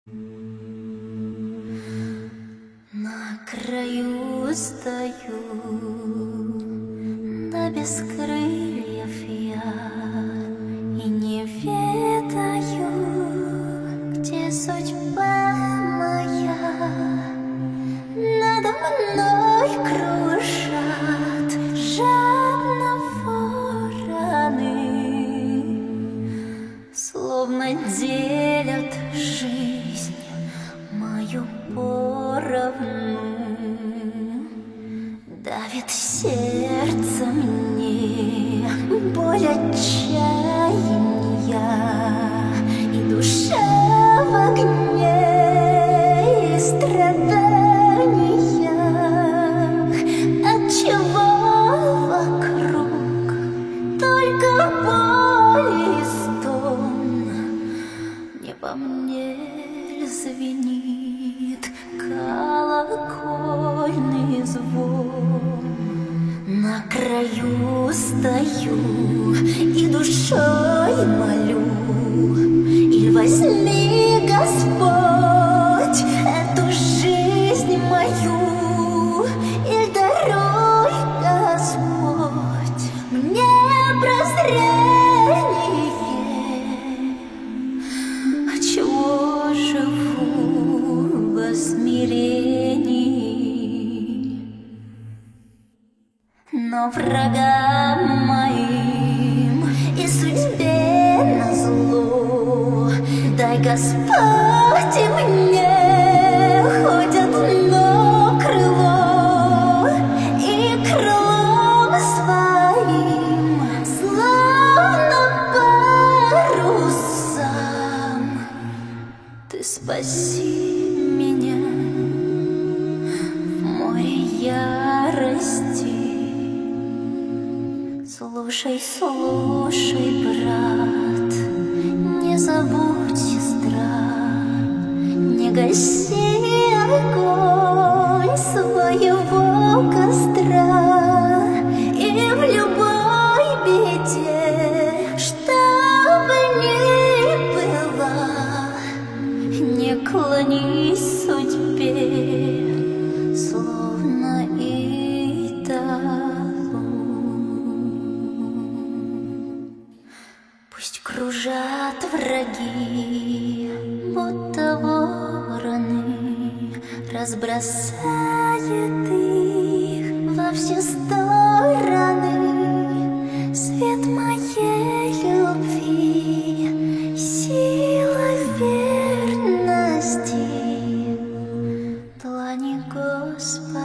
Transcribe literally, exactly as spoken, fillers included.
На краю стою, да без крыльев я, и не ведаю, где судьба моя. Надо мной кружат жадно вороны, словно делят жизнь мою поровну. Давит сердце мне боль отчаяния, и душа в огне и страданиях. Отчего вокруг только боль и стон? Не по мне ли звенит колокольный звон? На краю стою и душой молю: иль возьми, Господь, эту жизнь мою, иль даруй, Господь, мне прозрение. Отчего живу во смирении, но врагам моим и судьбе назло дай, Господь, и мне хоть одно крыло, и крылом своим, словно парусом, ты спаси меня в море ярости. Слушай, слушай, брат, не забудь, сестра, не гаси огонь своего костра, и в любой беде, что бы ни было, не клонись судьбе, словно идолу. Пусть кружат враги, будто вороны, разбросает их во все стороны. Свет моей любви, сила верности, длани Господа.